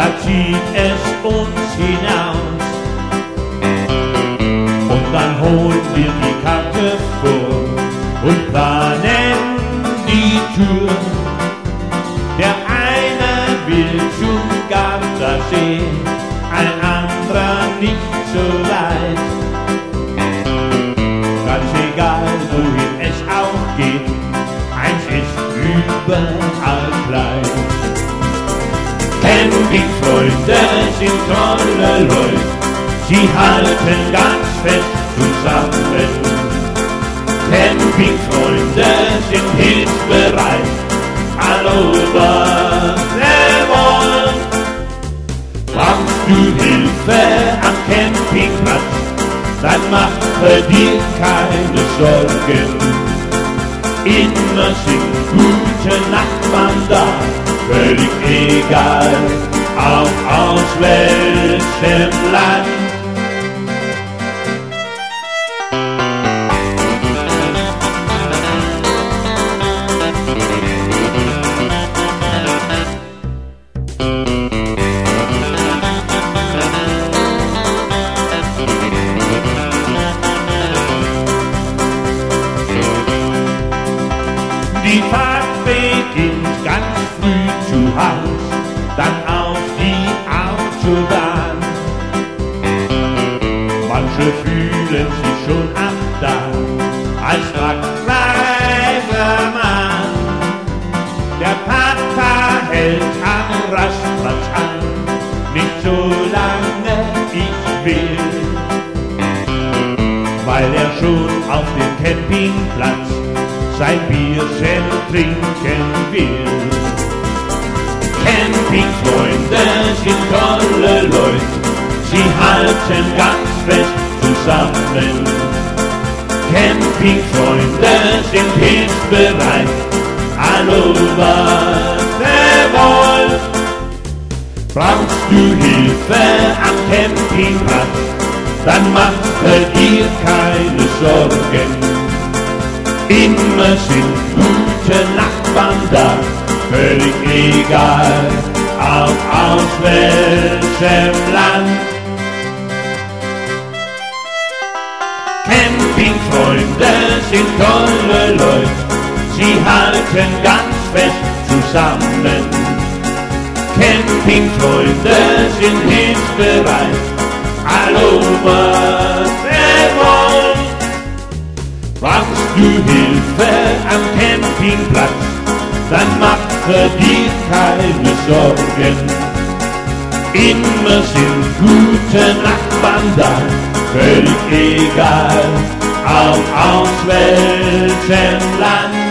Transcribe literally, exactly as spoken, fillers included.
da zieht es uns hinaus. Und dann holen wir die Karte vor und planen die Tour. Der eine will zum Gardasee, ein anderer nicht so weit. Ganz egal, wohin es auch geht, eins ist überall gleich. Campingfreunde sind tolle Leute, sie halten ganz fest zusammen. Campingfreunde sind hilfsbereit, all over the world. Brauchst du Hilfe am Campingplatz, dann mache dir keine Sorgen. Immer sind gute Nachbarn da, völlig egal, auch aus welchem Land. Die Fahrt beginnt ganz früh zu Haus, dann auf die Autobahn. Manche fühlen sich schon ab da als Truckdriver Mann. Der Papa hält am Rastplatz an, nicht so lange ich will, weil er schon auf dem Campingplatz sein Bierchen trinken will. Campingfreunde sind tolle Leute, sie halten ganz fest zusammen. Campingfreunde sind hilfsbereit, all over the world. Brauchst du Hilfe am Campingplatz, dann mache dir keine Sorgen. Immer sind gute Nachbarn da, völlig egal, auch aus welchem Land. Campingfreunde sind tolle Leute, sie halten ganz fest zusammen. Campingfreunde sind hilfsbereit, all over the world. Brauchst du Hilfe am Campingplatz, dann mache dir keine Sorgen. Immer sind gute Nachbarn da, völlig egal, auch aus welchem Land.